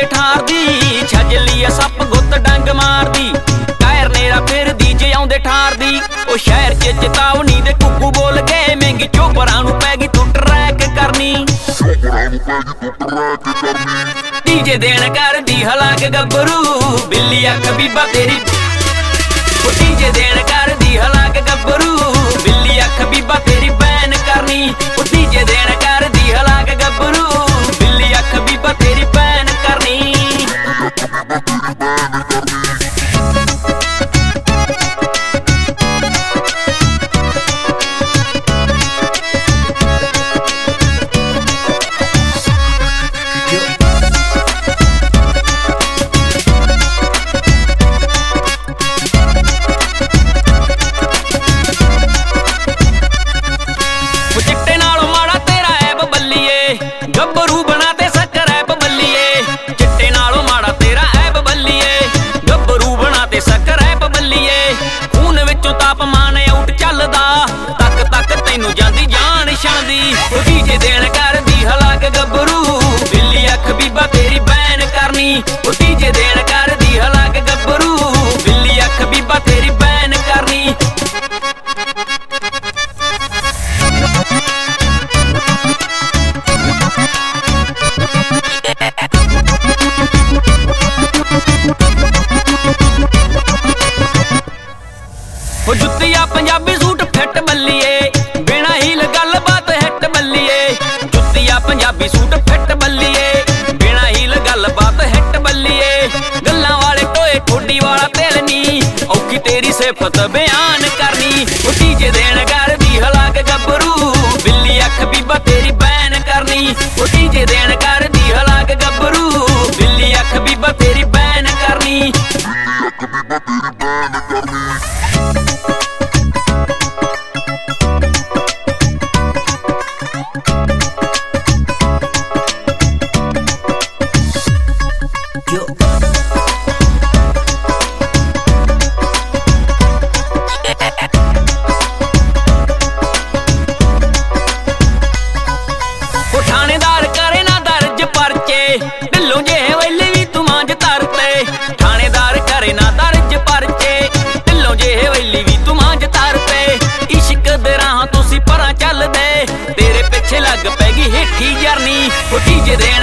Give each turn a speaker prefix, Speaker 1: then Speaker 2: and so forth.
Speaker 1: ਠਾਰ ਦੀ ਛਜਲੀ ਆ ਸੱਪ ਗੁੱਤ ਡੰਗ ਮਾਰਦੀ ਕਾਇਰ ਨੇਰਾ ਫਿਰਦੀ ਜੇ ਆਉਂਦੇ ਠਾਰ ਦੀ ਉਹ ਸ਼ਹਿਰ 'ਚ ਚੇਤਾਵਨੀ ਦੇ ਕੁੱਕੂ ਬੋਲ ਗਏ ਮਹਿੰਗੀ ਚੋਪਰਾਂ ਨੂੰ ਪੈ ਗਈ ਤੂੰ ਟਰੈਕ ਕਰਨੀ ਡੀਜੇ ਦੇਣ ਕਰਦੀ ਹਲਾਕ ਗੱਭਰੂ ਬਿੱਲੀ ਅੱਖ ਬੀਬਾ ਤੇਰੀ ਉਹ ਡੀਜੇ ਦੇਣ ਕਰਦੀ ਹਲਾਕ ਗੱਭਰੂ ਬਿੱਲੀ ਅੱਖ ਬੀਬਾ ਤੇਰੀ ਬੈਨ ਕਰਨੀ ਉਹ ਡੀਜੇ ਦੇਣ ਕਰਦੀ ਹਲਾਕ ਗੱਭਰੂ ਬਿੱਲੀ ਅੱਖ ਬੀਬਾ ਤੇਰੀ ਬੈਨ ਕਰਨੀ ਗੱਭਰੂ ਬਣਾ ਤੇ ਸ਼ੱਕਰ ਐ ਬੱਲੀਏ ਚਿੱਟੇ ਨਾਲੋਂ ਮਾੜਾ ਤੇਰਾ ਐਬ ਬੱਲੀਏ ਗੱਭਰੂ ਬਣਾ ਤੇ ਸ਼ੱਕਰ ਐ ਬੱਲੀਏ ਖੂਨ ਵਿੱਚੋਂ ਤਾਪਮਾਨ ਆਊਟ ਚੱਲਦਾ ਤੱਕ ਤੱਕ ਤੈਨੂੰ ਜਾਂਦੀ ਜਾਨ ਛਣਦੀ ਉਹ ਡੀਜੇ ਦੇਣ ਕਰਦੀ ਹਲਾਕ ਗੱਭਰੂ ਬਿੱਲੀ ਅੱਖ ਬੀਬਾ ਤੇਰੀ ਬੈਨ ਕਰਨੀ ਉਹ ਡੀਜੇ ਦੇਣ ਕਰਦੀ ਹਲਾਕ ਗੱਭਰੂ ਬਿੱਲੀ ਅੱਖ ਬੀਬਾ ਤੇਰੀ ਬੈਨ ਕਰਨੀ ਉਹ ਜੁੱਤੀਆ ਪੰਜਾਬੀ ਸੂਟ ਫਿੱਟ ਬੱਲੀਏ ਬਿਨਾ ਹੀਲ ਗੱਲਬਾਤ ਹਿੱਟ ਬੱਲੀਏ ਜੁੱਤੀਆ ਪੰਜਾਬੀ ਸੂਟ ਫਿੱਟ ਬੱਲੀਏ ਬਿਨਾ ਹੀਲ ਗੱਲਬਾਤ ਹਿੱਟ ਬੱਲੀਏ ਗੱਲਾਂ ਵਾਲੇ ਟੋਏ ਠੋਡੀ ਵਾਲਾ ਤੇਲ ਨੀ ਔਖੀ ਤੇਰੀ ਸਿਫਤ ਬਿਆਨ ਕਰਨੀ ਉਹ ਡੀਜੇ ਦੇਣ ਕਰਦੀ ਹਲਾਕ ਗੱਭਰੂ ਬਿੱਲੀ ਅੱਖ ਬੀਬਾ ਤੇਰੀ ਬੈਨ ਕਰਨੀ ਉਹ ਡੀਜੇ ਦੇਣ ਕਰਦੀ ਹਲਾਕ ਗੱਭਰੂ ਬਿੱਲੀ ਅੱਖ ਬੀਬਾ ਤੇਰੀ ਬੈਨ ਕਰਨੀ ਥਾਣੇਦਾਰ ਕਰੇ ਨਾ ਦਰਜ ਪਰਚੇ ਢਿੱਲੋਂ ਜੇ ਵੇਲੇ ਵੀ ਤੂੰ ਮਾਂਜ ਤਰਤੇ ਥਾਣੇਦਾਰ ਕਰੇ ਨਾ ਦਰਜ ਪਰਚੇ ਢਿੱਲੋਂ ਜੇ ਵੇਲੇ ਵੀ ਤੂੰ ਮਾਂਜ ਤਰਤੇ ਇਸ਼ਕ ਦੇ ਰਾਹਾਂ ਤੁਸੀਂ ਪਰਾਂ ਚੱਲਦੇ ਤੇਰੇ ਪਿੱਛੇ ਲੱਗ ਪੈ ਗਈ ਹੇਠੀ ਜਰਨੀ ਉਹ ਡੀਜੇ ਦੇ